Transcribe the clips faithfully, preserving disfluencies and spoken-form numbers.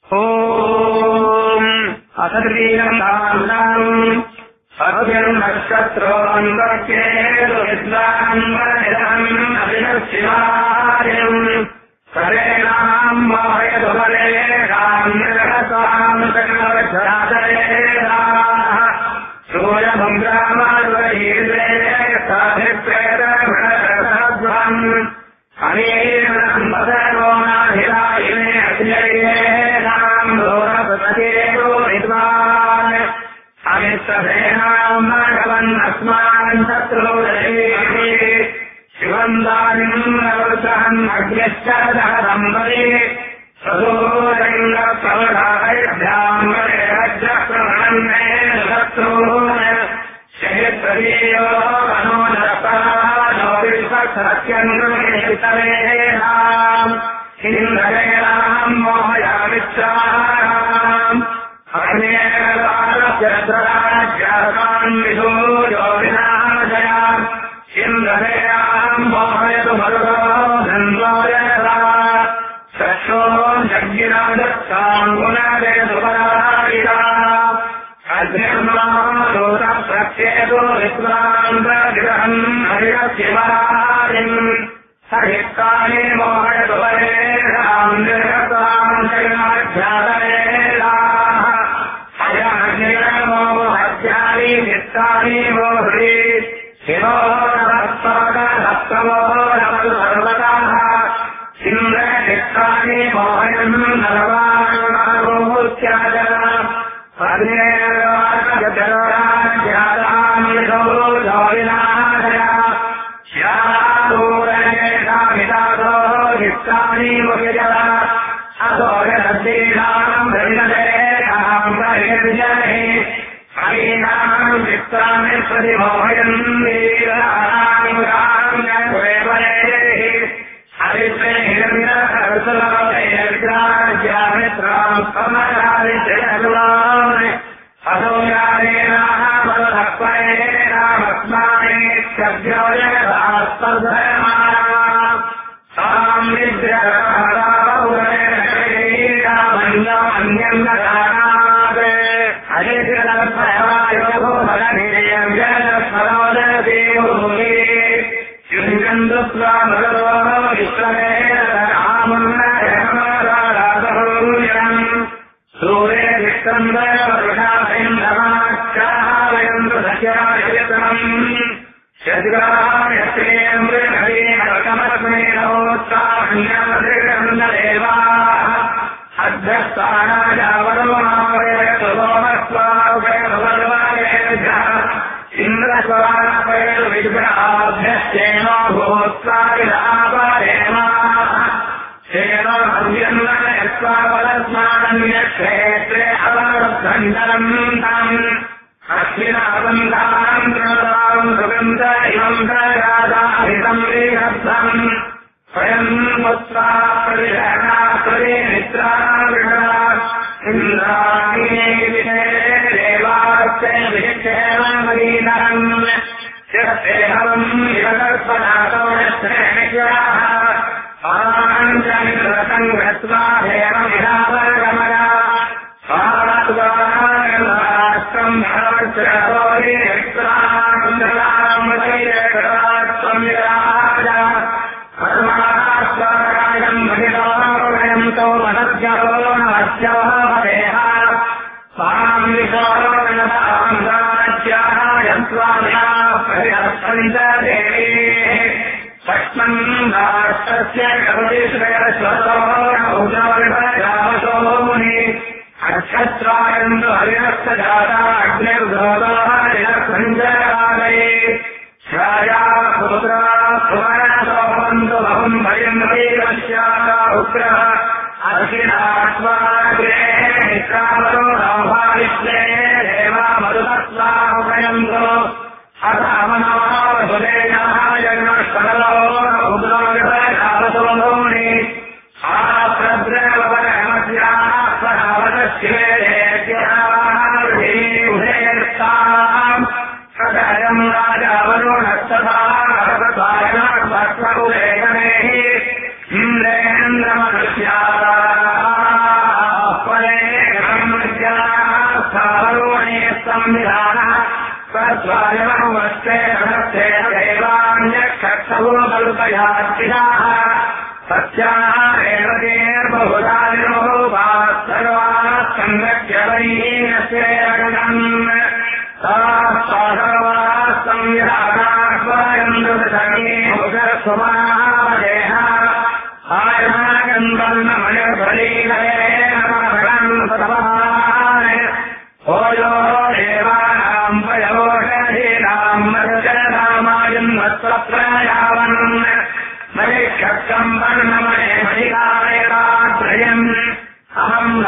ఓం అసతీనాం అభ్యన్నక్షత్రోన్వక్యేతు విద్వాన్వనిదం అభినశ్చివార్యం సరేణాం మోహయతు బలేషాం నిర్హసాం సకలవచాదయేషాః సూర్యభంగామారుహీర్వే సాధిప్రేతమృణరసధ్వం అనేనం వదనోనాధిరాయినే అధ్యయేనాం దూరపతిరేతో విద్వాన్ అమిత్రసేనాం నాగవన్నస్మాన్ శత్రుదయేతి శివం దానిం నవృతహన్ అగ్నిశ్చ దహదంబరి సదూరంగ ప్రవఢాభ్యాం వరేరజ్జప్రవణన్నే శత్రూన్ శేత్రదీయో మనోనరపరాజో విశ్వసత్యంగేతవేనాం ఇంద్రయేనాం మోహయామిచ్చారాం అగ్నేయరాజ్యద్రాజ్యాసాన్ విధూయో వినాశయాం ఇంద్రయేనాం మోహయతు మరుదో ధన్వోయరా సక్షో జగ్గిరాజత్సాం గుణరేతు పరాయిరా అగ్నిర్మాదోత ప్రత్యేతో విశ్వాంతగ్రహం హరిశివరారిం సహిత్తాని మోహయతు వరేషాం నిర్హతాం జగన్నాధ్యాతయేషాః అయాగ్నిర్మోహత్యాని చిత్తాని మోహ్రీ శివో నమస్పాదస్తమో నమల్ సర్వదాః ఇంద్రచిత్తాని మోహయం నరవాణోత్యాజ శ్యామూరేషామితాదో ముఖజల అసోయసీనాం భరిణదేహాం ప్రహిర్జనే హరీనాం చిత్తాని ప్రతిమోహయం వీరాణాం రామ్యేవరేః హరితే హిరణ్యకర్సలవైర్గ్రాజ్యామిత్రాం సమరారిచయర్వాన్ అసోయారేనామస్మానేత్యభ్యోజగదాస్పర్ధమానా సాం విద్యారామన్యమన్యంగదానాద్ హరిశిరస్మయోగోమరనిర్యవ్యస్మరోదదేవోమి యుంగందుస్వామగదో విశ్వమేనరామన్నయమరాధూయం సూరే విక్రందవృషాభైంద్రమాచ్చావయంతు సఖ్యాయతనం శద్గాయత్రేంద్రహరీకమస్మేనోత్సాహ్యమదృగందేవాః అధ్యస్థానాజావరమావేయతులోమస్వాభయభగవానేభ్యः ఇంద్రస్వాభయలు విగ్రహాభ్యశ్చేనో భూత్సావిరాపరేమాః సేనో హవ్యన్వయస్వాపలస్మానన్యక్షేత్రే అవరుద్ధంతరం తం అశ్వినాబంధాం ప్రణతాం సుగంధ ఇవం ప్రజాదాహితం శ్రీహర్థం స్వయం పుత్రా ప్రతిషణా ప్రతిమిత్రావిషా ఇంద్రాణి దేవాస్య విక్షేమీనరం శేహం ఇహకల్పనాతో శ్రేణిష్యాః ఆంచమిత్రసం గత్వా హేమమిహావరగమనా స్వాత్వారాష్ట్రం భగవత్సోరి ఎక్రాంధ్రామృతైరేకరాత్వం విరాజ పరమాస్వారాయం మహిళావయంతో మనస్యో నమస్యోహేహ స్వాం విశోరణాంధ్రాజ్యాయం స్వామినా పరిహర్షంత దేవీ పక్ష్మన్ రాష్ట్రస్య కవచశ్రేయస్వతోముని నక్షత్రాయందు హరిహస్తజాత అగ్నిర్గోదో హరిహస్సంజయాదయే ఛాయా పుత్రా సువర్ణసోమంతు బహుం భయం వీరస్యాత ఉగ్రః అర్షిణాత్మాగ్రే నిష్కామతో నవభావిష్లే దేవా మధుతత్వాహయంతో అథమనోసుదేయాజగనస్కరలో ఉగ్రోని ఆప్రద్రవరమస్యాస్వధావతశివేదేత్యాం సదయం రాజావరుణస్తథాగణేః ఇంద్రేంద్రమనుష్యాః स्वायमस्ते देवान्यक्षवो कल्पयात्रियाः सत्याः रेवतेर्बहुधा निर्मोभाः सर्वाः संरक्ष्य वैनस्येरगणम् ताः सर्वाः संविधानाः ओयो देवानाम् पयोषधीनाम् मर्जनामायन्मत्वप्रयावन् मयिक्षम् वर्णमये मयिकायरात्रयम् अहम्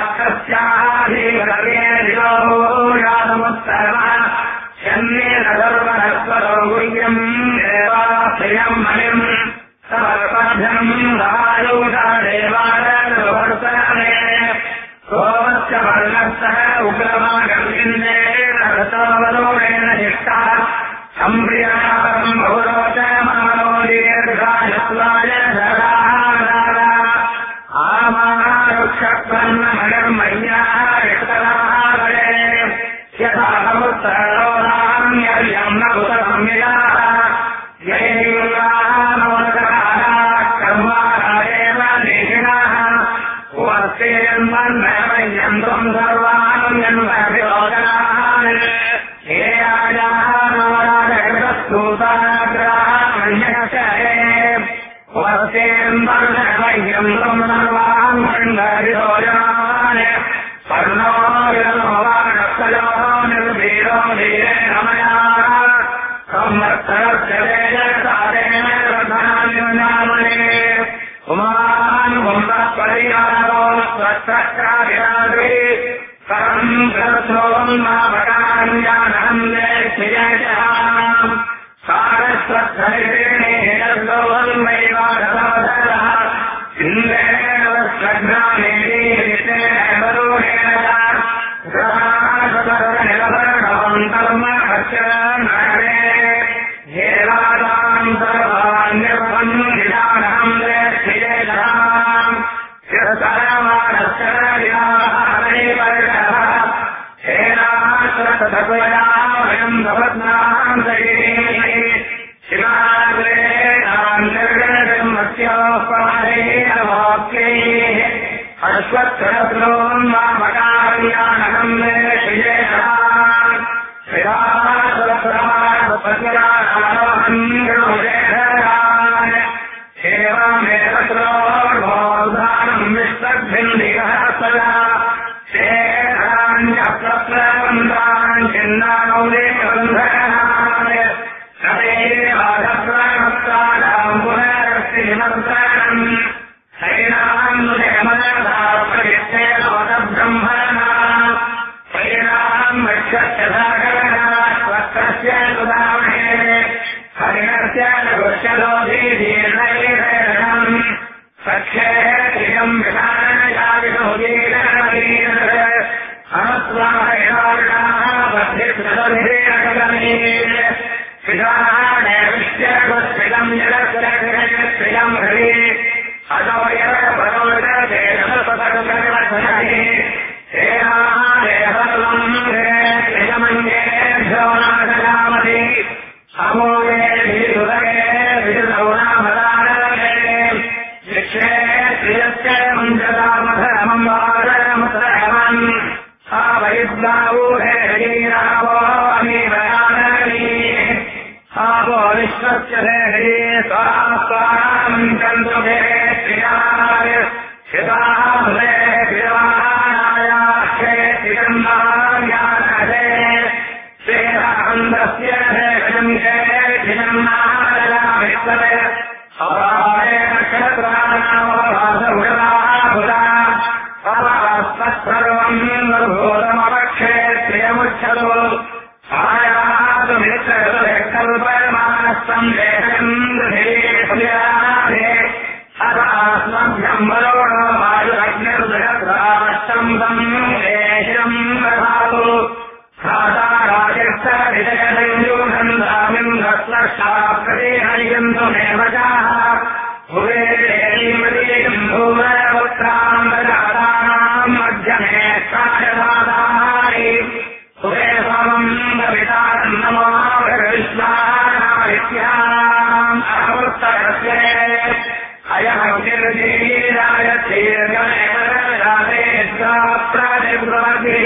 राष्ट्रस्याधीरवेदिलोयातमुत्तरः शन्येन सर्वनस्वरो गुह्यम् देवाश्रियम् मयिम् समर्पभ्यम् रायोषा देवालयवर्तने सोमस्य वर्णस्तः उग्रमागर्विन्देन रतावरोणेन निष्ठः सम्प्रियाम् बहुरोचमानो दीर्घायत्वाय सदाहाराः आमारुक्षपर्णमयर्मय्याः रिक्तराहारये यथा समुत्तरोराम्यर्यम् न कुतसंययाः यैर्याः नोदराः कर्मारायेव देहिनः वस्तेन्मन्मयम् त्वम् सर्वान् जन्मभिरोचनाः हे आयाः नवराजगतस्तूताग्रामण्यक्षये वस्तेन्मन्मयम् त्वम् सर्वान् जन्मभिरोचनाः पर्णो विरनोवानस्तयो निर्भीरो धीरेण मया संवत्सरस्य वेदसारेण रथान्युनामने उमान् पुंसपरिहारो स्वच्छाभिरादि परम् प्रथोम् मामकान्यानहम् लेक्षियशः सारस्वत्थरितेणेरसोऽन्वैवारसवधरः इन्द्रेण स्वघ्नानेरीरितेन वरुणेन ग्रहासतर्निलभरणम् कर्म अर्चनरे हेलादाम् सर्वान्यर्वम् निदानहम् लेक्षियशः शिरसरमानश्चरविहारैवर्षः हेलाश्रततपया वयम् भवत्नाम् सहिः शिवाग्रे निर्गणमस्योपमहेनवाक्यैः अश्वत्थरत्रोन् मामकार्यानहम् लेक्षियशः शिवासरसरमानपतिरानवहम् गृहेधरान् सेवामेतत्रोर्भोधानम् विस्तग्भिन्दिकः सदा शेषान्यप्रप्रबन्धान् छिन्नानौदेवन्धनान् सदैवाधप्रमत्तानाम् पुनरस्तिमन्त्रणम् हैनान्नुदेमनसा प्रतिष्ठेनवदब्रह्मणा हैनाम् वक्षस्य सागरः स्वस्तस्य सुदामहे हरिणस्य नृष्यदोधीर्णैरणम् सख्येः त्रियम् विधानयाविनोदीरणीर अनुस्वाहैणार्णाः बद्धिस्रदभिरेणकलमीर विधानेविष्यगुस्त्रियम् जलस्रगृहस्त्रियम् हरि अदोयरपरोददेशपदगर्वधनहि हेनाः देहलम् त्रियमन्येभ्यो नाशयामति अमोये धीरुदये विदुरौणामदानये शिक्षे श्रियस्य मञ्जलामधमम् वारमुत्रहमन् आवैद्दावूहे हरीरावो अमीवयाननी आवो विश्वस्य हरी स्वास्वाम् चन्द्रुभे श्रियाय शिवाहृदे शिवानायाक्षे श्रियन्नार्यानहे श्रीरामन्दस्य हेगजङ्गे धिजन्नारयामित्तरे अपारे नक्षत्राणामभासुगदाभुता अपास्तत्सर्वम् निर्भूतमपक्षे श्रियमुच्छतो आयातुमित्रकल्पयमानस्तम् देहन्द्रधीरे अथास्मभ्यम् वरोणो वायुरग्निर्दृढत्राष्टम् तम् देशम् दधातु खाताराजस्तविजयसंयूषन्दामिम् दस्लक्षाप्रतिहरियन्तुमेव चाः भुवे देवीमतीम् भूमपुत्राम् ददातानाम् मध्यमे साक्षदातानि भुवे समम् कविताम् नमो निर्जीराय तीर्घमेवराधेन्द्राप्रादिर्भवति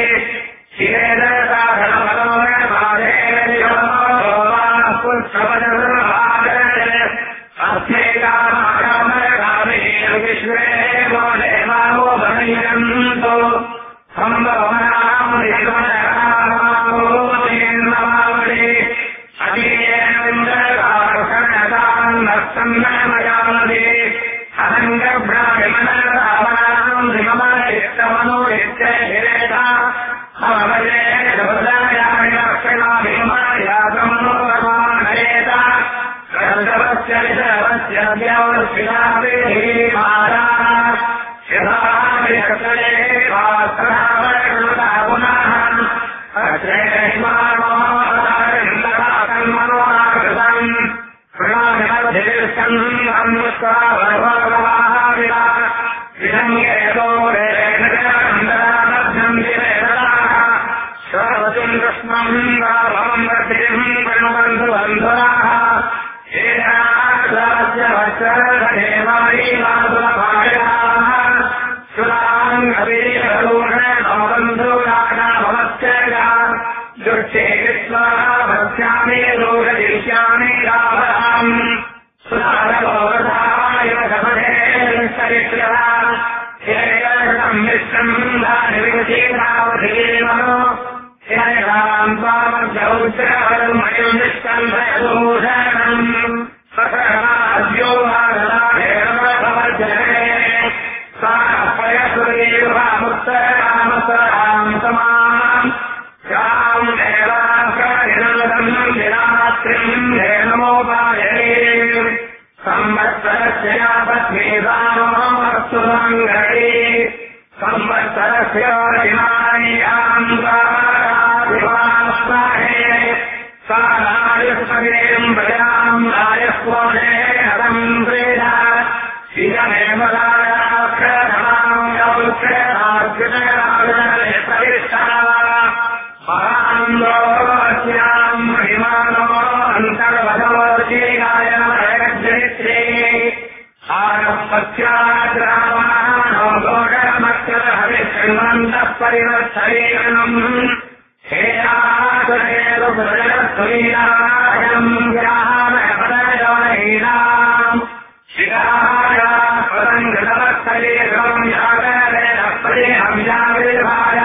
शिरेदसाधनमनोरमाधेर्योपुष्पवदर्भागरे अस्मे कामाकामकामे विश्वे वो देवावो भनयन्तु सम्भवनाम् निर्मलकामावो निर्ममावडे अतीयेन्द्रकारसनदान्नस्तन्नमयामदे अहङ्गभ्रामिमनरावणाम् श्रीममनित्यमनोनित्यहिरेता अमवये दुर्दायामि लक्षणाभिमायातमनोरमानयेता कर्तवस्य विषवस्य व्यवस्थिताभिमारा शिवाभिषक्तये वासनावरणता पुनः अत्रैमानो मनोनाकृतम् प्रणामधिर्सन्नमुस्तावरवाविला विधङ्गेदोरेणन्दरामध्यम् विवेदनाः सर्वतुम् कृष्णम् रामम् वर्तिम् प्रणबन्धुबन्धुराः एनाश्राज्यवत्सरदेवारीमाधुरभायाः सुराङ्गवीरलोकनबन्धुराणामवत्यया दुर्चे विश्वाभक्ष्यामि लोकदिश्यामि रामराम् सुरारगोवधाय सपदे हेयम् विश्वम् धानिविषीरावधीमनो हेयराम् त्वामद्यौत्रमयम् निष्कन्धयदूषणम् सकराज्यो वागलाभेरमभवज्जने सापयसुरेवामुत्तरामसराम् समाम् राम देवाकरिणम् विरात्रिम् हेनमोपायने संवत्सरस्य यावत्मेधामस्तु मङ्गले संवत्सरस्य दिनायाम् कारादिवास्महे सारायुष्मगेम् प्रयाम् रायस्वने हरम् प्रेदा शिवमेवलायाक्रमाम् यौत्रराज्यराजने परिष्ठा महान्द्रोस्याम् महिमानो अन्तर्वधोर्जीगाय जनित्रे आरपत्याद्रामानो घोषमक्षरहविशृण्वन्तः परिवर्तयेनम् हेयासुरेरुभृजत्वयम् ग्रामपदयोनैनाम् शिराया पदङ्गलवत्सलेकम् यागरेण परिहंयाविर्भाया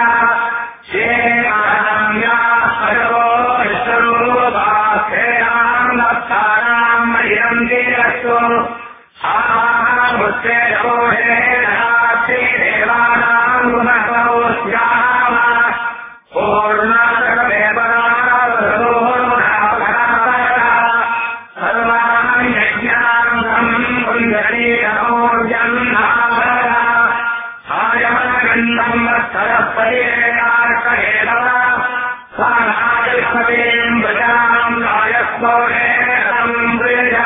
देवानाम् सर्वान् यज्ञान्तम् आयमनगन्धम् वत्सरः परिहेयार्कहेलव सानायस्मवेम् प्रजाम् रायस्वोहेरम् प्रेज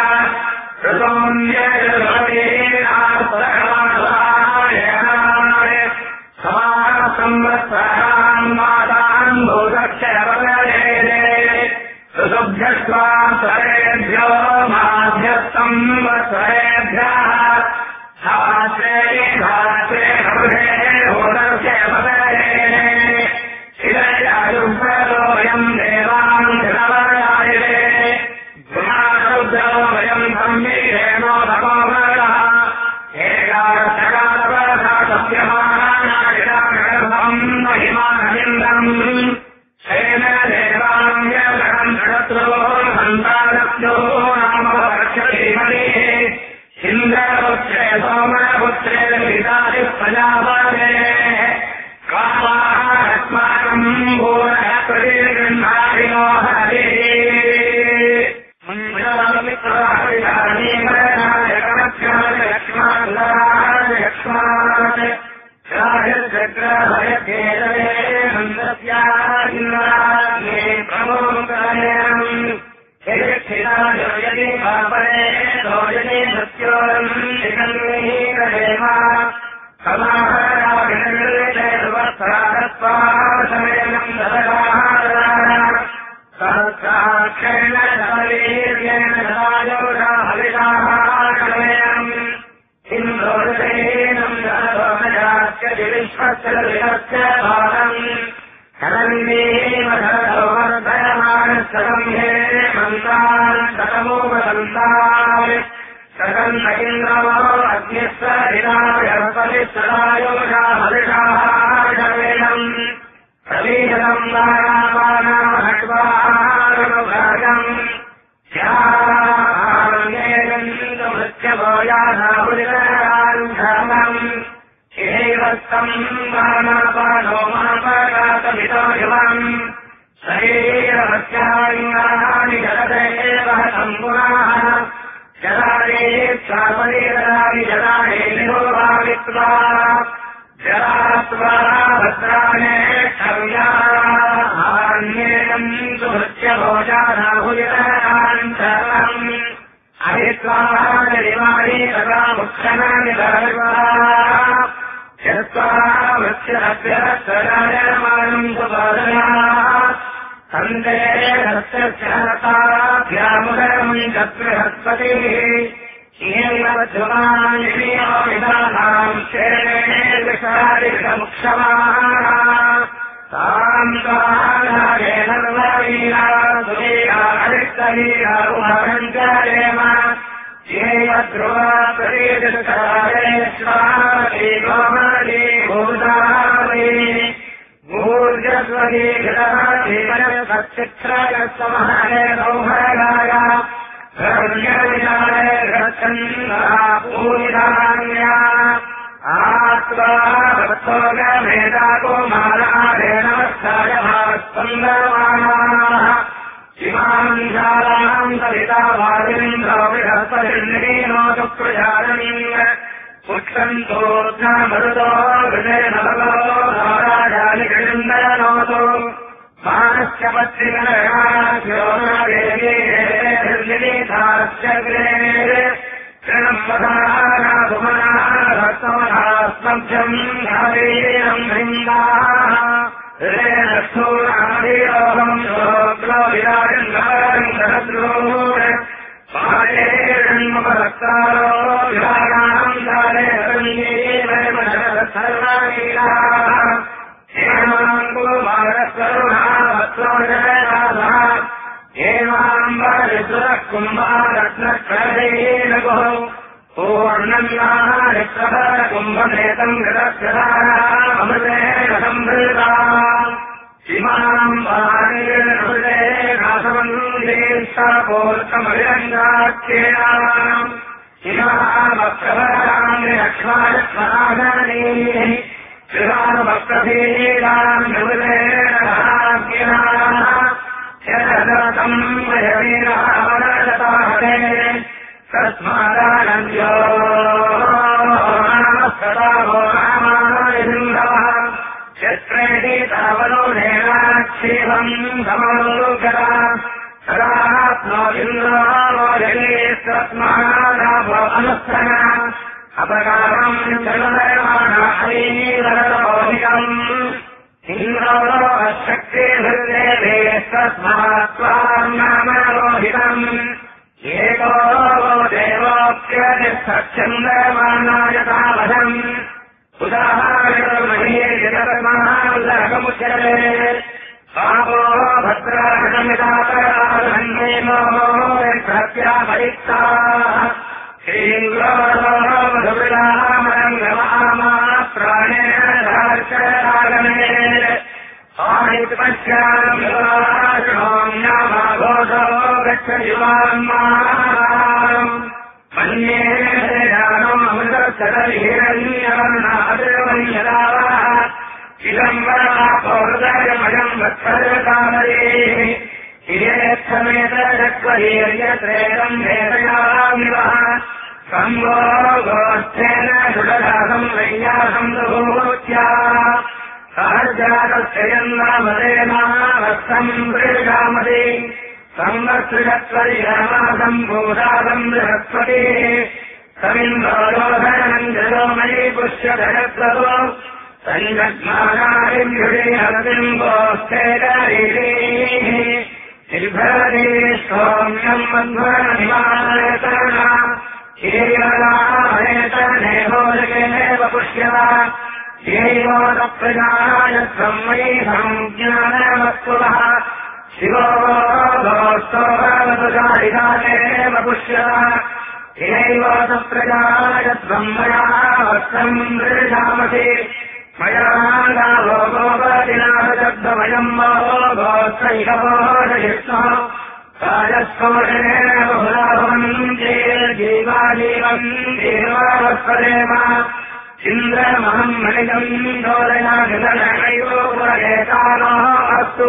ऋतोऽन्यजलवेनार्थकाय समासंवत्सरान् मातान् भूतक्षरवगरे ऋतुभ्यस्त्वा स्वरेभ्यो माध्यस्थम् वत्सरेभ्यः धात्रे धात्रे हृदे भूतस्य पदरे शिरयायुर्वरोऽयम् देवान् जलवरायते गुणारुद्रोऽयम् सम्मीरेणो भगवरः एकादशकालवरसा सत्यमानानागिरागर्भम् महिमानमिन्द्रम् शेन देवान्यगणम् षट्रो सन्तानभ्यो नाम वर्षधीमते इन्द्रपुत्रे सोमपुत्रे विदाहि प्रजापते कामास्माकम् भूरः प्रतिगृह्णादिनो हरिः लक्ष्मणाय राजग्रहयकेतवे नन्दस्यान्नाग्ने प्रमोदयम् यदि पापरे दोयति सत्योरम् निगन्मीकरेम समाहराविनगृहेर्वत्सारत्वासमेनम् ददगाहाराः सहस्राक्षेण धवलीर्येण धराजोषा हविषाः कलयम् विश्वस्य भारम् शरण्येमधरवर्धयमानस्तकम् हे मन्दान् शतमोपदन्तान् सकन्न इन्द्रो अग्निस्व हिरायपरिसरायोषा हरिषाहारवेणम् प्रवीजनम् दानामानाहट्वाहारमभागम् स्यान्येनन्दमृत्यभोयाधाहुरितरान्धर्मम् शिहैवस्तम् मानापानो मापगातमितो युवम् शरीरमस्याङ्गानि जगदेव सम्पुनाः जलाने स्वापरीराणि जलाने निरोभावित्वा जलात्वा भद्राणे क्षम्यान्येनम् सुभृत्यभोजानाहुलितरान्तरम् अभित्वानिवाणी तथा मुक्षणानि धर्वा चत्वा वृक्षरभ्यस्तरायमानम् सुपादना सन्दे हस्तस्याताभ्यामुदरम् चतुर्हस्पतिः ीयविधानाम् शेषारिषमुक्षमाः ताम् कालेन वीरा सुवीरा हरिष्टवीरा उभरञ्चरेम येव ध्रुवा प्रदेशकारेश्वरी गोमरी भूतारी भूर्जस्वरी घृतचित्रयस्तमहरे गौहराय ्रव्यविनाय रचन्ना पूरिधान्या आत्वा भक्तोगमेधाकुमारारेण स्पन्दमानाः इमाम् शालाम् सविता वारिन्द्रो बृहस्पतिर्निरीनोतु प्रजानम् पुक्षन्तोऽमरुतो हृदयेन भगवतो नाराजानि कृन्दयनोतु मानस्य पत्रिकर्देवीथाश्चग्रे तृणम् वधानाभुमनाभक्तमनास्मभ्यम् धारीरम् वृन्दाः हृदयस्थूनाभिरोहम् शोक्लो विराजन्नवरम् सहद्रूढ पालेरन्मुखभक्तारो विभागाम् धारे सर्वाणीलाः हेमाम्बरः कुम्भारत्नप्रदेन गुः पूर्णन्नारिप्रभरकुम्भमेतम् गतप्रधानामृतेन संवृता इमाम्बारिहृदे नासमन्देशापोर्कमविरङ्गाख्येनाम् इमामप्रभरामि लक्ष्माणस्वनाशनीः श्रीरामभक्तधीराम् निवृतेन शरदतम् वयवीरावरदताहते तस्मादानन्द्यो सदाभो रामायिन्दवः शस्त्रेति तावलोनेनाक्षेपम् समलोकता सदात्मोदिन्द्रोजयेस्तस्मादाभो अनुस्सना अपकारम् सर्वधर्माणायीवरतोऽधिकम् इन्द्रो शक्तिर्देवे तस्मात् त्वाम् नामरोहितम् एको देवोऽप्यतिष्ठच्छन्दमानायतावधम् उदाहरणमहीर्यतस्माल्लकमुच्यते पापो भद्राहतमिदापराधन्येनो प्रत्यापरिक्ताः श्रीन्द्रोमधुरामरङ्गमामा प्राणेन धार्चरागमे आनिपश्याम्योम्यामाघोषो गच्छ युवान्माम् मन्ये जानोऽमृतशतहिरण्यवर्णादिर्वन्यदावः चिदम्बरापोहृदयमयम् वत्सरकामरे हिरेच्छमेतचक्वहीर्यत्रेदम् वेदयामिवः सम्भो गोष्ठेन सुडदासम् वैयासम् दुभूत्या सहजातस्य यन्नामदेनावत्सम् वृगामति संवत्सृगत्वरिहमासम् भूषासम् बृहस्पतिः समिन्द्रोधनम् जलोमयि पुष्यधरत्वतो सञ्जग्मानारिभ्युषेहरतिम् गोष्ठेकरीः निर्भरति सौम्यम् मध्वनिमायतना केवलायतने भोजकेनेव पुष्यता येयोतप्रजायत्रम्मयि संज्ञानमत्पुरः शिवो भोस्तोभवतुजारिकालेव पुष्यः येयोतप्रजायत्रम्मया वस्त्रम् दृशामसि मया गावो गोपतिनाशब्दमयम् मो गोत्रैकपोषयिष्णो राजस्कोषेण बहुलाभवम् जीवाजीवम् जीवावत्पदेम इन्द्रमहम् मणिजम् दोलयानिधनयोपरेतानो अस्तु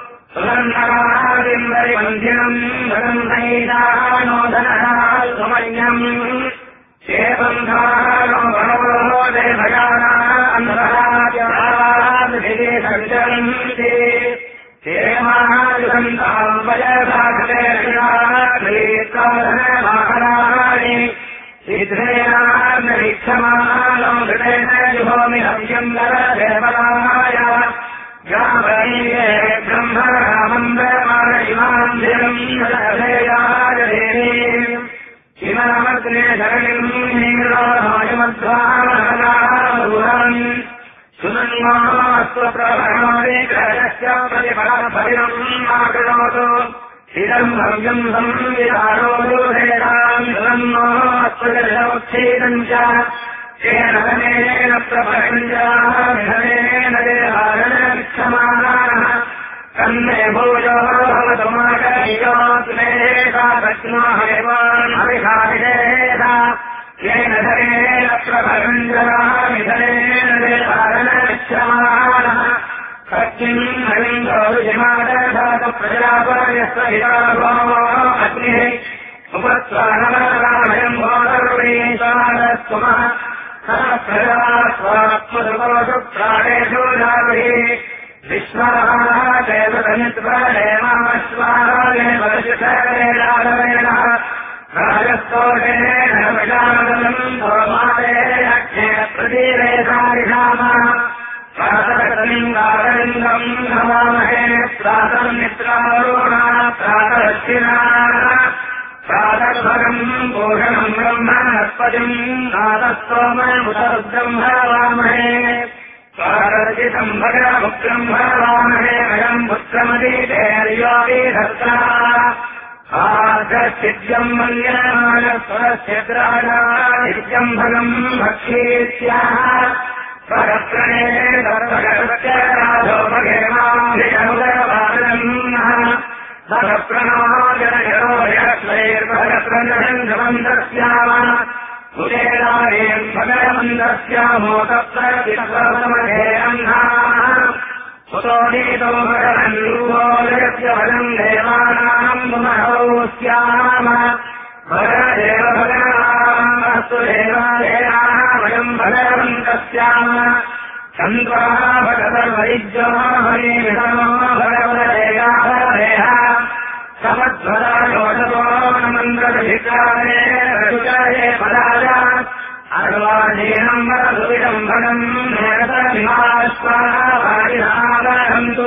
सुवर्णकादिन्द्रवन्धिनम् धनम् धनम् शेबन्धानो भवो देवयाना अन्धराजरादिभिः सञ्चरन्ति क्षेमायुधन्ताम् वयसाखलेषाणि शीघ्रेणाक्षमाणो हृदेन जुहोमि हव्यन्दरदेवलाय ग्रामणीये ब्रह्मरामन्द्रमाण इमाम् धिरम् हृदयाय देवीम् इमामग्ने शरणिम् नीरोहायमध्वामहनारूहम् सुनन्मास्त्वप्रभरणोऽधिग्रहस्य प्रतिफलफलिनम् आकृणोतु इदम् भव्यम् संविधारोदुहेणाम् सुनन्मास्त्वजलोच्छेदम् च येन धनेन प्रपञ्चाभिधनेन देहारणक्षमाणाः कन्ने भोजो भवतुमाकयोत्मेकादक्ष्णोहेवान् अभिषाभिषेध येन धनेन प्रपञ्चाभिधनेन देहारणक्षमाणाः सत्यम् हरिन्दोरुजिमादधातु प्रजापयस्य हिताभो अग्निः उपस्वानमरामयम् भोदर्वीशारस्वमः सहस्रजा स्वात्मसुपोषु प्राणेषु जागृहि विश्वाः देवतनित्वरेमाश्वारेण राजस्तोषेण विषादलम् भवमादे अक्षे प्रतीरेधारिषाम प्रातरलिङ्गारलिङ्गम् नमामहे प्रातर्मित्रारोणा प्रातरश्विना प्रातर्भगम् भूषणम् ब्रह्मणस्पतिम् नादस्तोममुदरुद्रम् भवामहे प्रातर्जितम् भगमुग्रम् भवामहे अयम् पुत्रमदीतेर्योऽभिधत्ता आदर्शिद्यम् मल्यमानस्वरस्यद्राजा नित्यम् भगम् भक्षीत्याः परप्रणे सर्वगतराजो भगेमाभिषमुदरवादनम् भगप्रणो जनयरो यस्वैर्भगप्रणन्दमन्दस्याम उदेदारेम् भगवन्दस्यामो तत्र विश्वमधे अह्नाः सुतो नीतो भगवन्रूपो जगस्य भगम् देवानाम् मुमहौ स्याम भगदेव भगवान् अस्तु देवादेवाः वयम् भगवन्तस्याम चन्द्रा भगवद्वैद्यो हरिविषमो भगवदेवादेह समध्वरायोषतो नमन्द्रभिकारे रजुकाये पदाय अर्वाजीनम् वरदुविदम् भगम् नेतमिमाश्वाहारिणावहन्तु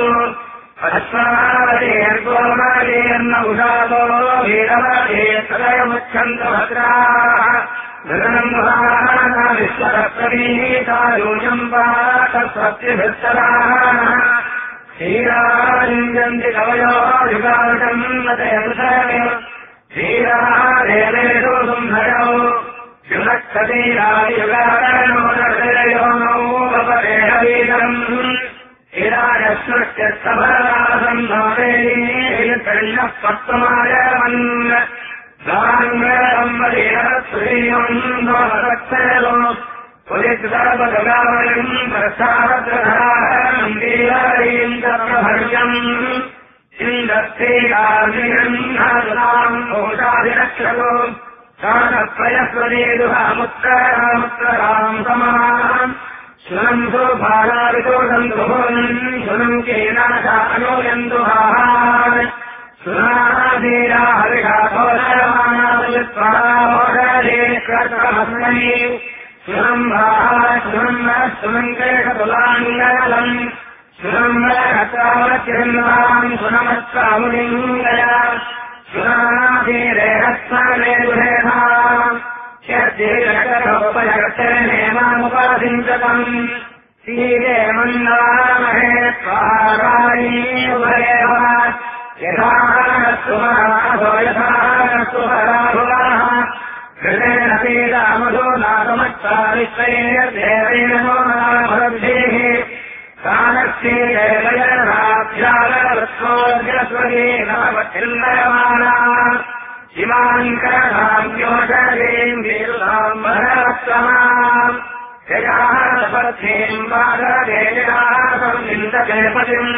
अश्वावतीर्गोमतीर्न उषादो वीरवती सदयमुच्छन्तु भद्राः गगनम् महाना विश्वरप्रवीतायूजम् पातस्वत्यभिस्तराः श्रीरालिञ्जन्ति कवयो युगावटम् नतयंसमे श्रीराः देवेषु सुन्धरौ युगक्षतीरायुगारणो नृयो नौ वपरेहवीरम् हिरायसृष्ट्यस्तभरासम् नोदेः पत्तमायमन् गाङ्गम्बरीरत्प्रियम् नोहरक्षरो पुलिसर्वगगावयम् प्रसादग्रहारम् वीररीम् तत्रभर्यम् इन्दस्त्रीकार्मिकम् नाम भूषाभिरक्षतो कालप्रयस्वरेदुहामुत्तरामुत्तराम् समाम् शुनन्तु बालावितो सन्तुभोन् शुनम् केनाशानोयन्तु हाहान् सुनाधीरा हरिषाभोजमानादुत्पराभोषेक्रमस्मै सुनम्भाः सुनम्ब सुनङ्केशतुलाङ्गलम् सुनम्ब हतावचिरन्नाम् सुनमस्वामुलिङ्गय सुनाधीरेहस्ताने दुहेधाम् शर्जीरकरोपजगत्तेनेमामुपासिञ्चतम् शीले मन्दामहे स्वाहारायेव यथा सुमराधो यथा सुहराभुवः हृदेन पीडामधो नागमत्ता विश्वैर्देवेन भवद्भिः कालक्षीरेवयराभ्यागरवत्सोऽग्रस्वगे नवचिल्लयमाना इमान् करणाम्योषधीम् वीरुधाम् वरवत्समाम् जयाः सपत्नीम् वादरेयासम् निन्दते पतिम्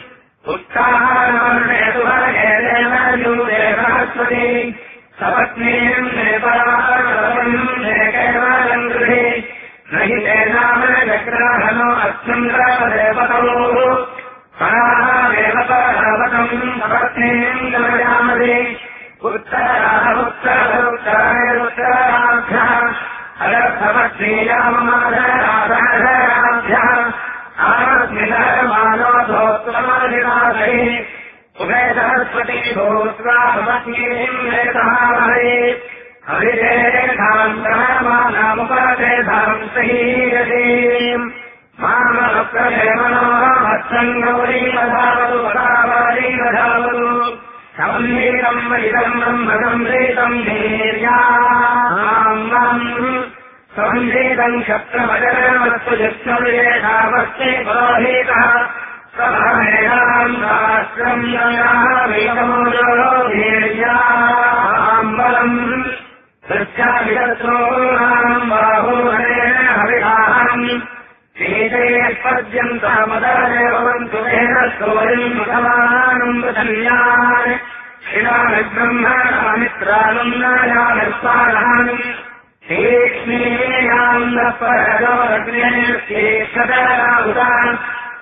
उत्साहवर्णेतुभगेदेव यूदेवस्वती सपत्नीम् मे परावरम् मे केवलम् गृहे न हि तेनामनग्राहनो अस्मन्द्रदेवतौ परावेव परावतम् सपत्नीम् गमयामहे उत्तराः उत्तरोत्तरेरुत्तराभ्यः अरसपत्नीयाममाधराधराभ्यः आस्मिधर्मानोऽधोत्तमधिराधये उभे सरस्वती भूत्वा सपत्नीम् वेदहामहे हरिदेधाम् ग्रहमानामुपदेधाम् सहीयसीम् मामप्रदेमनोहमत्सम् गौरीवधावतु वदावारीवधावतु संहीतम् वैदम् ब्रह्मदम् प्रीतम् धीर्याम् संहीतम् क्षत्रमजरवस्तु जिष्णुर्येषावस्ति पुरोहितः सभमेनाम् राष्ट्रम् वेदमोजो धीर्याम् बलम् दृश्याभिदत्रोणाम् बाहूहनेन हविहाहम् शीते पर्यन्तमदरेवन्तु वेन स्तोरिम् मुखमानम् वृथन्यान् शिलामिब्रह्मणामित्रानुन्नायानिर्पाणान् तीक्ष्णीयाम् न परगोरग्नेश्चेक्षतराहुतान्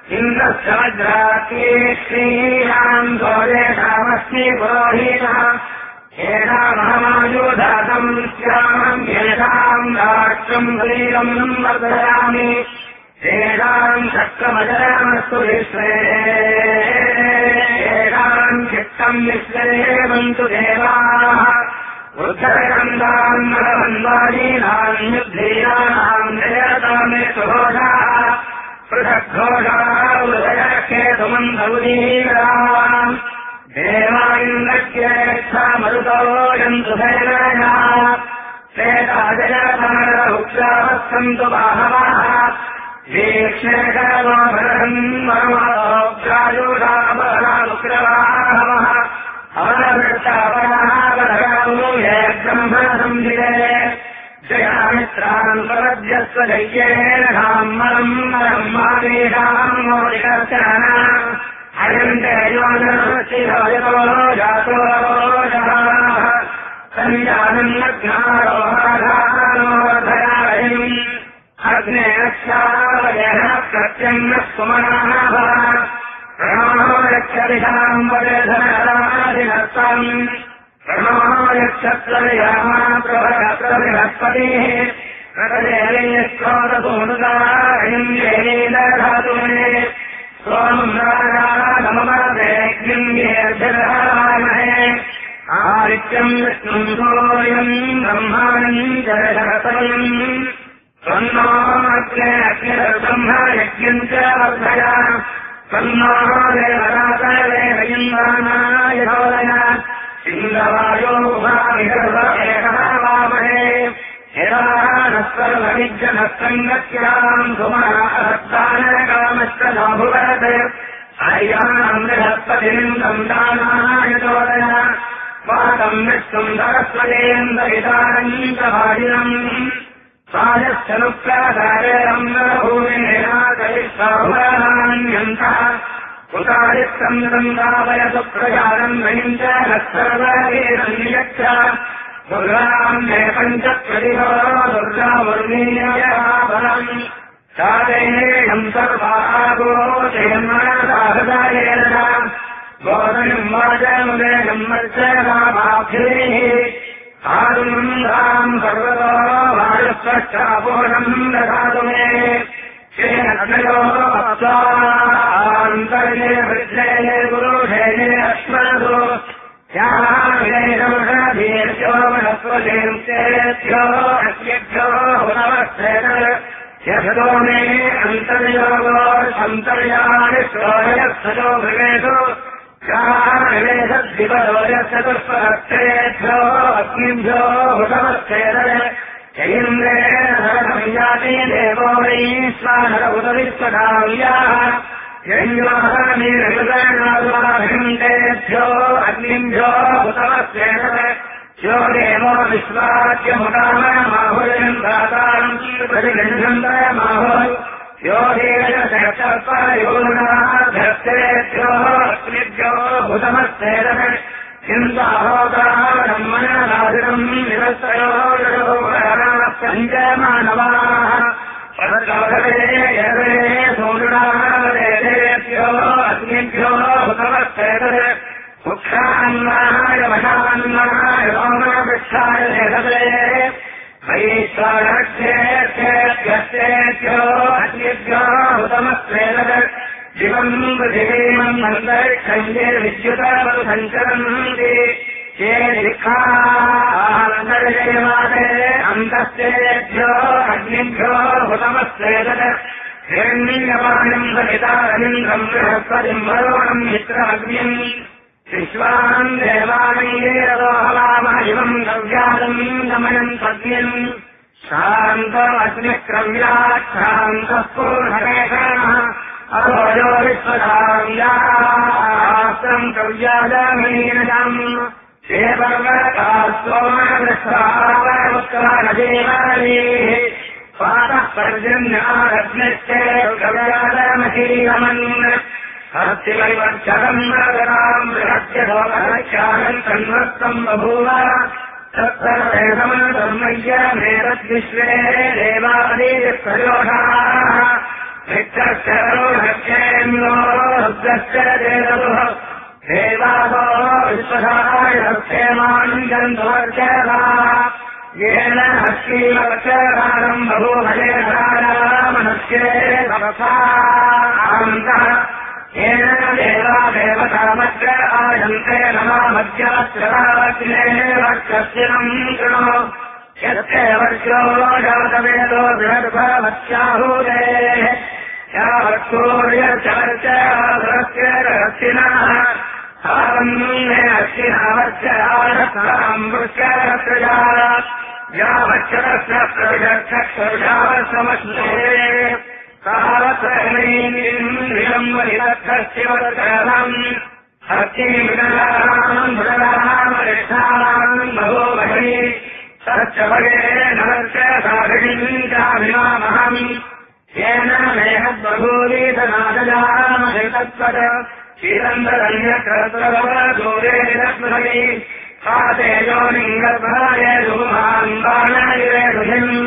इन्द्रसमद्रातीक्ष्णीयाम् दोरेषामस्मि पुरोहितः येषामहमायुधातम् स्याम् येषाम् राष्ट्रम् शरीरम् वर्धयामि येषाम् शक्रमजरामस्तु विश्वे येषाम् चित्तम् विश्वेवन्तु देवाः वृद्धकन्दाम् नरवन्वादीनाम् युद्धीयानाम् जयतामे सुघोषाः पृथग्घोषाः हृदयक्षेतुमन्धौदीराम् देवाइन्द्रज्ञेच्छामरुतो यन्तु सेनायाः श्वेताजयतमरहुक्षावत्सन्तु बाहवः वीक्षेकरो भरहन्मरुमायुषापरानुक्रवाहवः अवनवृत्तापरावरगामो ये ब्रह्मसंधिरे जयामित्रान् प्रवद्यस्व जय्येन धाम्मरम् मरम् मादेशाम् मोदिकर्चना अयन्ते योजनशिरोजतो जातो रोजः सञ्जानन्नग्नारोहाधानोर्धयारहिम् अग्ने अक्षावयः प्रत्यङ्गः सुमनाः प्रणो यक्षदिशाम् वदेधनरादिनस्तम् प्रणो यक्षत्रयामा प्रभरत्रबृहस्पतिः प्रकदेवीश्रोतसूनुदायम् येलीलधातुमे सोमरामहे आदित्यम् विष्णुम् सूर्यम् ब्रह्माणम् जयशरतयम् तन्नो अग्ने अग्निर्ब्रह्म यज्ञम् च वर्धया तन्नो देवरातवेदयन्दानाय धोदय सिंहवायोभाविगर्भेकः वामहे हिरानस्वर्वनिज्जनस्सङ्गत्याम् सुमराहत्तानकामश्च नाभुवरत् आर्याम् बृहस्पतिम् दन्दानाय चोदय वातम् विष्णुम् सरस्वतीन्द्रवितारम् च भाजिनम् स्वायश्चनुप्रसारेरम् नभूमिनाकविश्वाहुरान्यन्तः कुतारित्तम् दन्दावयतु प्रजानम् वयम् च नत्सर्ववेदम् नियच्छ दुर्गाम् मे पञ्चप्रतिभो दुर्गामुर्मीयम् चादेयम् सर्वागोचयन्मनसाहृदायेन गोदयम् वाचमुदेयम् मर्चनाभाभिः आरुन्दाम् सर्वतो वायुस्वच्छापूर्णम् ददातु मे श्रीनग्नयो अप्सान्तर्ये वृद्धये गुरुषेये अश्मनतु यादीर्घो वनस्वजेभ्यो अस्यभ्यो हुनवस्थेन यशतो मे अन्तर्योगो अन्तर्याणि श्रोयस्ततो भृगेषु कानिवेशद्विपदो यश्चतुष्पदक्षेभ्यो अग्निभ्यो हुतमश्चेदय यैन्द्रेण संयाति देवो वैश्वानर उदविश्वधाव्याः यञ्जोहमीर्हृदयनाद्वाभिन्तेभ्यो अग्निभ्यो हुतमश्चेदय यो देवो विश्वाद्यमुदाममाहुर्यम् दातारम् प्रतिगृह्णन्तमाहुर् यो देवशक्तर्पयोनाभ्यस्तेभ्यो अग्निभ्यो हुतमश्चेदय चिन्ताहोतारम् मनराजिरम् निरस्तयो पञ्चमानवाः यदे सोनुडादेभ्यो अग्निभ्यो हुतमश्चेदय मुक्षान्नाय वशान्नाय सोमवृक्षाय नेदते वैश्वानक्षेभ्यश्चेभ्यो अग्निभ्यो हुतमश्चेदय शिवम् पृथिवीमम् अन्तरिक्षञ्जे विद्युतवसञ्चरन्ति ये दिक्खान्तर्जयमादे अन्तश्चेभ्यो अग्निभ्यो हुतमश्चेदय हिरण्यपाणम् सहितारविन्द्रम् बृहस्पतिम् वरुणम् मित्रमग्निम् विश्वान् देवानैरेरदोहवाम इमम् गव्यादम् गमनम् सग्निम् शान्तमग्निः क्रव्याच्छान्तः पूर्णकेशः अभोजो विश्वधाव्यास्त्रम् कव्यादमीनजम् हे पर्वतास्त्वमदृष्टावमुत्तरानदेवालीः पातः पर्जन्यारग्निश्चे कव्यादमशीलमन् हस्तिवैवर्चकम् नगराम् बृहस्य भोगरक्षानम् तन्वस्तम् बभूव तत्सर्वेशमन्तर्मय्यमेतद्विश्वे देवादीप्रयोषाः मित्रश्च रोहस्येन्द्रो रुद्रश्च देवः देवादो विश्वधाय हस्येमान् गन्धवर्चराः येन हस्तीवर्चराणम् बभूभये रामनस्ये भवसान्तः येन देवा देवतामग्र आयन्ते नमामज्याश्रवाग्ने वर्षस्यम् कृणो यत्ते वर्षो जातवेदो बृहद्भवत्याहुरेः यावत्सूर्यचर्चाधरस्य रक्षिणः सारम्ये अक्षिणावर्चाम् वृक्षरत्रजा यावच्छरस्य प्रविदक्षक्षुर्यावसमश्ने कालत्रयीन्द्रियम्बलिदक्षस्यवत्करम् हस्तीमिदलाम् मृगलामरिष्ठानाम् भगोमहि तच्च भगेन वर्ष साधिनीम् चाभिमामहम् येन मेहद्बभूरीधनादजामहितत्पद श्रीरन्दरन्यक्रत्रवदूरेणस्मृति पातेजोनिम् गर्भाय धूमाम् बाणायुरेषुधिम्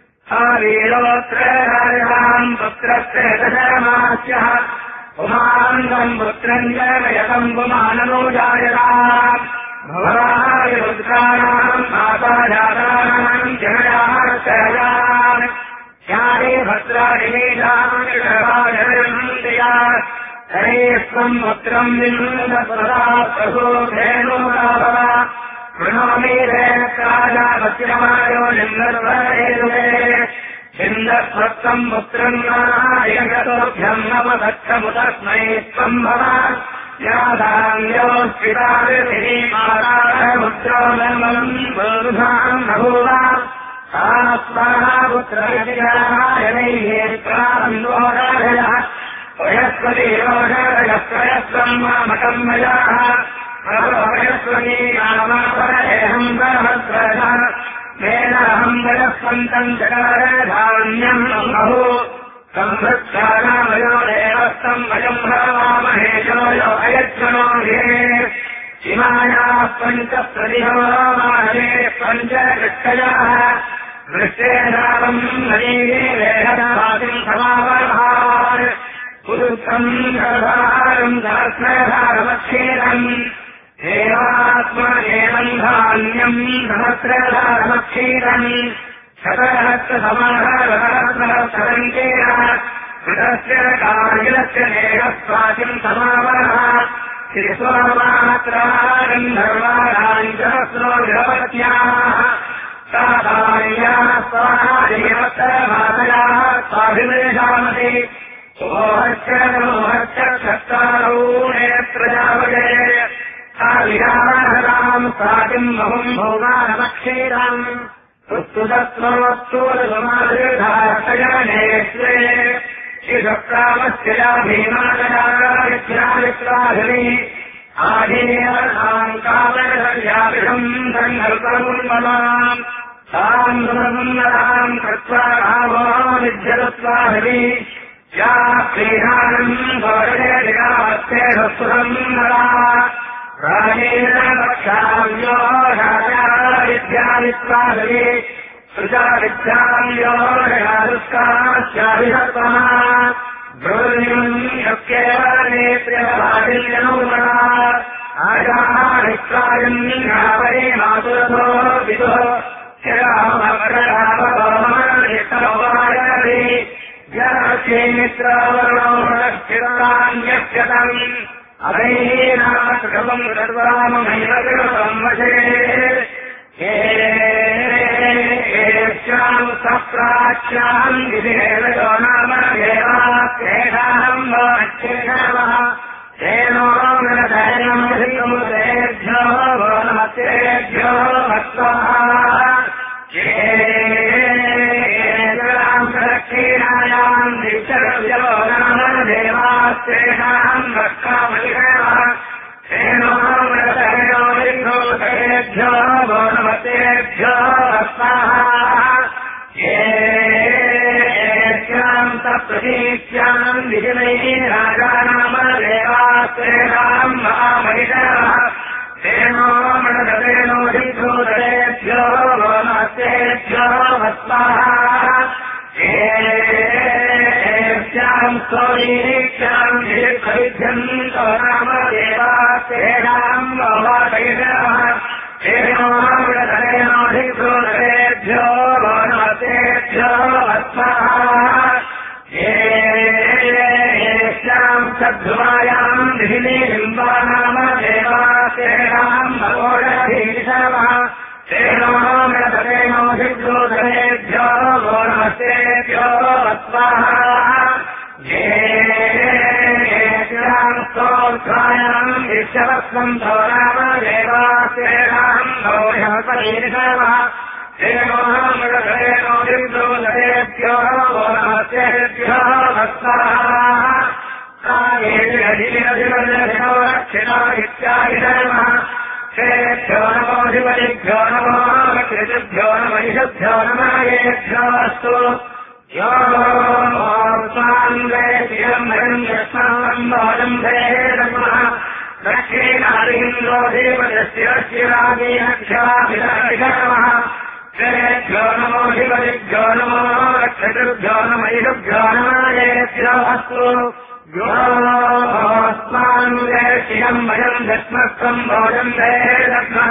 वीरोत्रराजाम् पुत्रस्य दशरमास्यः पुमानम् पुत्रम् जयतम् पुमाननोजायताम् भवायुरुद्राणाम् माता जातानाम् जनयाश्चयान् यारे भद्राणि नीलामिषवाजयन्त्या हरेस्त्वम् पुत्रम् विन्दप्रदा प्रसूधेनोदाभव प्रणोमि रेणकाजापत्यमायो लिङ्गर्वरेदुवे छिन्दस्वत्तम् पुत्रम् नायगतोभ्यम् नवदक्षमुतस्मै त्वम् भव यादान्योऽस्पिताभिः मातारमुद्रो नमम् बोधाम् बभूव सास्वाहा पुत्रविद्यायनैः प्रारन्दोराधयः वयस्पतिरोषरयस्त्रयस्त्वम् मामकम् मयाः प्रभवयस्वनी नामापरहेहम् ब्रह्मद्रः मेनाहम् वयस्वन्तम् जगरधान्यम् बहु संवृक्षाणामयो देवस्तम् वयम् भवामहे योयो अयच्छनो हे इमायाः पञ्च प्रतिभवामहे पञ्च कृष्टयाः वृष्टेनावम् नदीये वेहदासिम् समावहार पुरुषम् गर्भारम् सहस्रधारमक्षीरम् देवात्मनेवम् धान्यम् सहस्रधारमक्षीरम् शतहस्रसमाहरसहस्रसरङ्केन कृतस्य कार्गिलस्य नेहस्वासिम् समावरः श्रीस्वमात्रा गन्धर्वाणाम् सहस्रो विरपत्याः तातान्याः स्वाहादेवत्रभातयाः स्वाभिमृशामति ओहश्च नमोहश्च क्षत्तारौ नेत्रजावगे आविराहराम् स्वातिम् बहुम् भोगानमक्षीरम् उत्तुतत्वमस्तूलसमाधृधार्थजनेश्वे शिशप्रामस्य या भीमानयावित्रावित्राभिः आधीनाम् कामनयाविषम् सङ्कल्पमुन्मलाम् ताम् सुमन्नताम् कृत्वा रामो विद्यत्वाभिः या क्रीडानम् गौरवेदिकास्ते सुरन्नला राजेन पक्षाम्यो राजा विद्यावित्वाभिः सृजा विद्याम्यो राजुष्कास्याभिषत्वः ब्रोल्यम् शक्येव नेत्र्यवादिल्यनुमना आजानित्रायम् रावणे मातुरथो विदुः चिरामकरामकर्मणिष्टमवायति जरक्षेमित्रवर्णो रक्षितान्यक्षतम् अदैनाकृतम् सर्वाममैव कृतम् वशे येष्याम् सप्राच्याम् विधिरेव यो नाम देवास्तेषाम् वाच्येषवः तेनो मृतैनमधिकमुतेभ्यो वो नमस्तेभ्यो भक्त्वाः येषाम् प्रदक्षिणायाम् दिक्षरव्यो नाम देवास्तेषाम् भक्तामलिषवः तेनो मृतैनमधिकमुतेभ्यो वो नमस्तेभ्यो भक्ताः येष्याम् तत्प्रतीत्याम् विजनैः राजानाम देवास्तेषाम् महामहिषः तेनो मृतैनोऽधिभूतरेभ्यो वो नमस्तेभ्यो भक्ताः येष्याम् स्वनीरीक्षाम् विधिर्भविध्यन्तो नाम देवास्तेषाम् महामहिषः तेनो मृतैनोऽधिभूतरेभ्यो वो नमस्तेभ्यो भक्ताः येष्याम् सद्ध्वायाम् विधिनिम्बा नाम देवास्तेषाम् भगोषधीशवः तेनो मृतैनोऽधिभूतरेभ्यो वो नमस्तेभ्यो भक्ताः येष्याम् स्तोत्रायाम् विश्ववत्सन्तो नाम देवास्तेषाम् भगोषधीशवः तेनो मृतैनोऽधिभूतरेभ्यो वो नमस्तेभ्यो भक्ताः कायेषधिरधिवल्लभ्यो रक्षिता इत्यादिधर्मः तेभ्यो नमोऽधिपतिभ्यो नमो रक्षितभ्यो नमैषभ्यो नमयेभ्यो अस्तु यो स्वान्वेशिरम् हरण्यस्माम् बालम्भे नमः दक्षिणादिन्द्रो देवदस्यरागीनक्षाभिलाषिषमः तेभ्यो नमोऽधिपतिभ्यो नमो रक्षितभ्यो नमैषभ्यो नमयेभ्यो अस्तु योऽस्मान्वेशिरम् वयम् दस्मत्वम् भोजन्ते दद्मः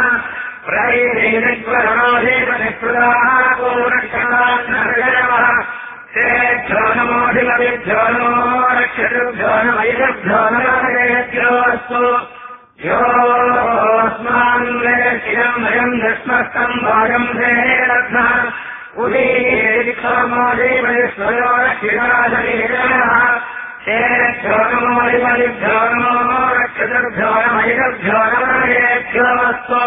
प्रैरेणिग्वरणोऽधिपतिकृताः पूरक्षतान्नर्षणवः तेभ्यो नमोऽधिपतिभ्यो नमो रक्षितभ्यो नमैषभ्यो नमयेभ्यो अस्तु योऽस्मान्वेशिरम् वयम् दस्मत्वम् भोजन्ते दद्मः उदीक्षमोऽधिपतिस्वयो रक्षिताशरीरणः तेभ्यो नमोऽधिपतिभ्यो नमो रक्षितभ्यो नमैषभ्यो नमयेभ्यो अस्तु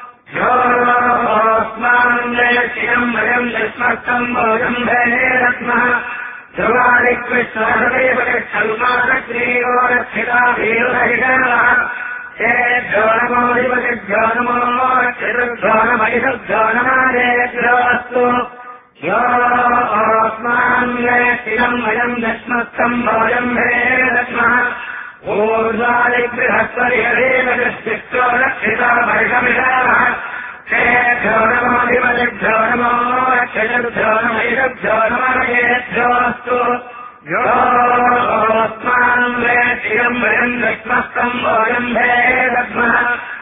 योऽस्मान्वेशिरम् वयम् दस्मत्वम् भोजन्ते दद्मः ध्रुवादिकृष्णदेवक्षल्मादग्रीयो रक्षिताभिरुरहिषणः तेभ्यो नमोऽधिपतिभ्यो नमो रक्षितभ्यो नमैषभ्यो नमयेभ्यो अस्तु योऽस्मान्वेशिरम् वयम् दस्मत्वम् भोजन्ते दद्मः ऊर्ध्वादिगृहस्वरिहरेवदश्चित्तो रक्षिता वर्षमिषाः तेभ्यो नमोऽधिपतिभ्यो नमो रक्षितभ्यो नमैषभ्यो नमयेभ्यो अस्तु योऽस्मान्वेशिरम् वयम् दस्मत्वम् भोजन्ते दद्मः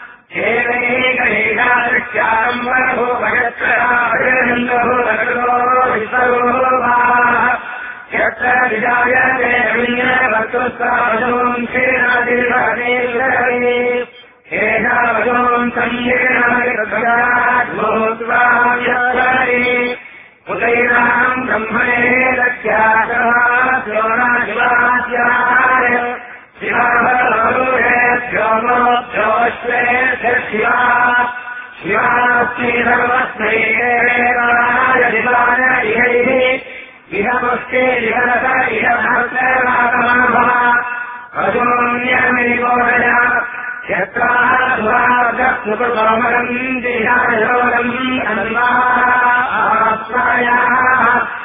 हेनैकैकादृश्याम् वरभो भगत्रराभिर्हिन्दो भगतो विसरोभाः यत्र विजायते रवीन्द्रभक्तुस्तावशोम् क्षीणादिर्वहनेन्द्रवी एषा वशोम् स सञ्जीर्णमृतभूत्वाव्यस्वरे उदैनाम् ब्रह्मणे लक्ष्याशिवाद्याय शिवाभ्योमोभ्योश्वेभ्य शिवा शिवास्मै सर्वस्मै देवाय शिवाय इहैः इहमुष्टे इहरत इहभर्तरातमाभः अजोन्यमिनिगोरय यत्राधुरागस्मुकृतोमरम् दिहायोगम् अन्वास्मायाः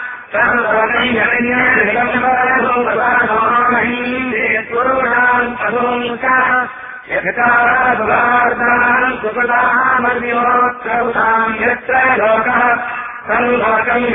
सर्वकैयण्यनिगम्बरभूपदानोमहीन्द्रेत्पुरुषाम् पदोङ्कः यथाधुरार्दाम् सुकृतामर्योत्रभुताम् यत्र लोकः सर्वकम्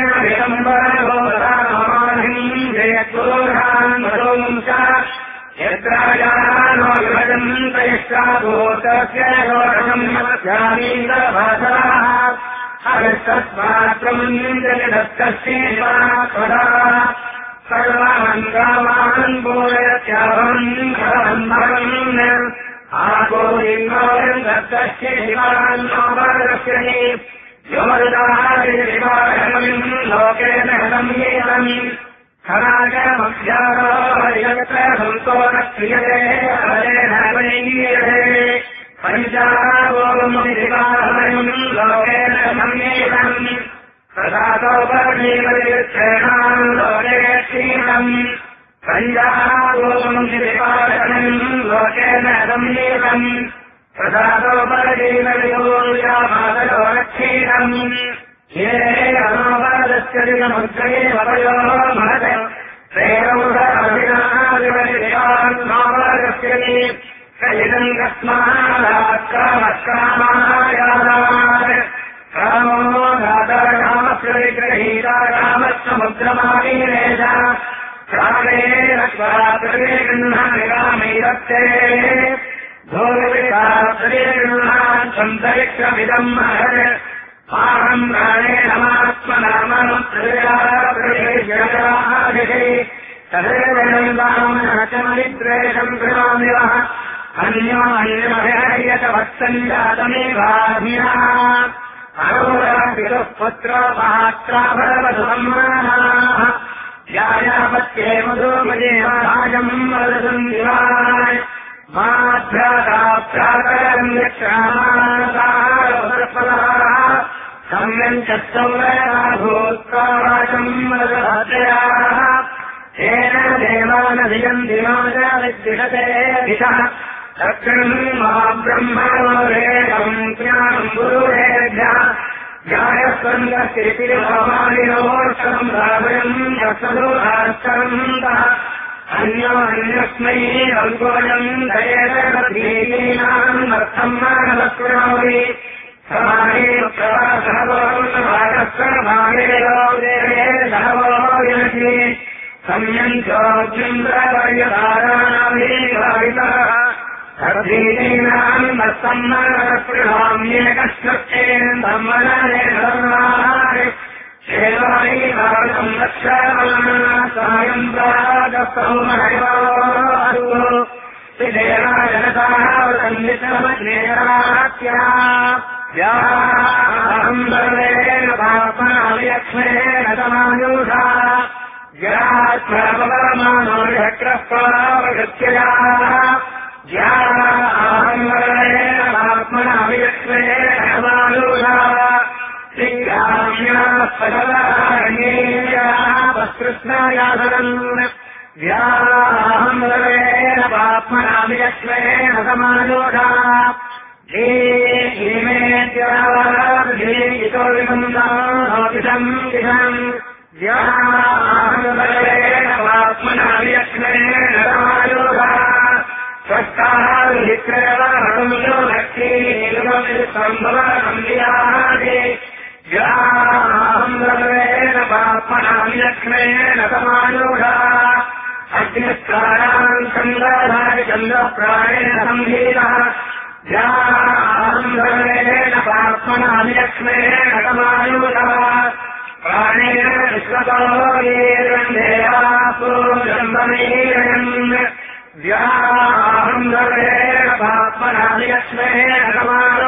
यमिन्यनिगम्बरभूपदानोमहीन्द्रेत्पुरुषाम् पदोङ्कः यत्रायानो विभजन्त यश्चाभूतस्य लोकम् नमस्यामीन्द्रभासः हरस्तस्मात्रम् जगदस्तस्येवात्मदा सर्वान् कामान् पूरयत्याहम् खरम् आकोलिङ्गोयम् दत्तस्य शिवान् नोमरस्यहि योमरुदाहारिशिवाहरम् लोकेन हरम्येतम् हरागमभ्यारो हरियत्र सन्तो न क्रियते हरेण वैगीयते पञ्चावोमम् शिवाहरम् लोकेन सम्येतम् प्रसादोपरीवरिक्षेणाम् लोके क्षीणम् पञ्चावोमम् शिवाहरम् लोकेन सम्येतम् प्रसादोपरीवरियोर्यामादयो क्षीणम् ये अनोपादस्य दिनमुद्रये वपयोः महत प्रेरौषादिनादिवरिवान्नोपादस्यति कलिदम् कस्मादात्कामस्कामायादात् कामो दातरकामस्य कामसमुद्रमालीनेश प्राणेन स्वात्रे गृह्णामि कामैरत्ते भोगविकात्रे गृह्णात् सन्तरिक्षमिदम् महत् आहम् प्राणेन मात्मनामनुप्रयादिशे तदेव नैवामनचमनिद्रेशम् कृणामि वः अन्योन्यमहर्यतवत्सञ्जातमेवाज्ञा अरोरापितुः पुत्रो महात्राभवतु सम्मानाः यायापत्ये मधुमजेवाजम् वदतुम् दिवाय माभ्याताप्रातरम् यक्षामासारपदः सम्यञ्चत्सौरभूत्काशम् वदहत्याः तेन देवानधियम् दिवाजाविद्विषते दिशः दक्षिणम् महाब्रह्मणोरेकम् ज्ञानम् गुरुरेभ्यः ज्ञायस्वन्दस्थितिर्भवानिनोर्षम् रावयम् यक्षदुराष्टरन्तः अन्योन्यस्मै अङ्गोयम् दयेनाम् अर्थम् मानवस्कृणोति समाने प्रवासहवोन्भागस्वभागेरो देवे सहवो यनसि संयन्त्रोऽभ्यन्तरपर्यताराणाभिभावितः सर्वधीनाम् अर्थम् मानवस्कृणाम्येकस्मृत्येन धर्मणे धर्माः शेवायि भारतम् रक्षामणा सायम् प्रागस्तौमहैवास्तु श्रीदेवा जनताः वदन्नितमज्ञेयात्या व्याहम् सर्वेण पापनाविलक्ष्मेण समायुषा व्यात्मपरमानो चक्रस्वावगत्ययाः व्याहम् सर्वेण पापनाविलक्ष्मेण समायुषा श्रीराम्यास्पदवारणीयापस्कृष्णायासनम् व्याहम् सर्वेण पाप्मनाभिलक्ष्मेण समायोषा धीमेत्यावाधीतो विसंसाम् दिशम् व्याहम् सर्वेण पाप्मनाभिलक्ष्मेण समायोषा स्वस्थाः विक्रयवाहम् यो लक्ष्मीसम्भवम् वियादे व्याहम् सर्वेण पाप्मनाभिलक्ष्मेण समायोषा अग्निस्त्राणाम् चन्द्रधारि चन्द्रप्राणेन सम्भीतः व्याहम् सर्वेण पाप्मनाभिलक्ष्मेण समायोषा प्राणेन विश्वतो वीरन्धेयासूरम्बमीरयन् व्याहम् सर्वेण पाप्मनाभिलक्ष्मेण समायोषा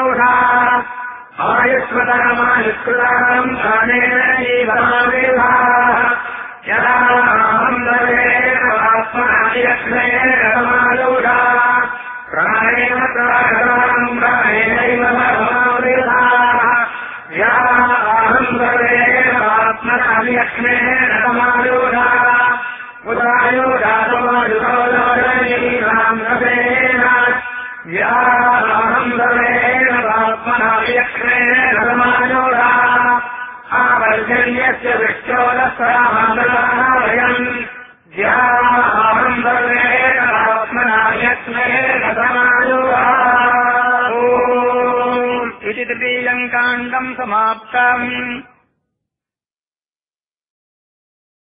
आयुष्मतमायुष्कृताम् प्राणेन जीवनाविर्भाः यदाहम् सर्वेणात्मनायक्ष्मेण समारूढा प्राणेन प्राणाम् प्राणेनैव समाविर्भाः याहम् सर्वेणात्मनायक्ष्मेण समारूढा उदायुधातमायुधोदीनाम् रसेन याहम् सर्वेण आत्मनायक्ष्मेण समारूढा आवर्जन्यस्य विष्टोदस्रामन्दलायम् याहम् सर्वेण आत्मनायक्ष्मेण समारूढा इति तृतीयम् काण्डम् समाप्तम्।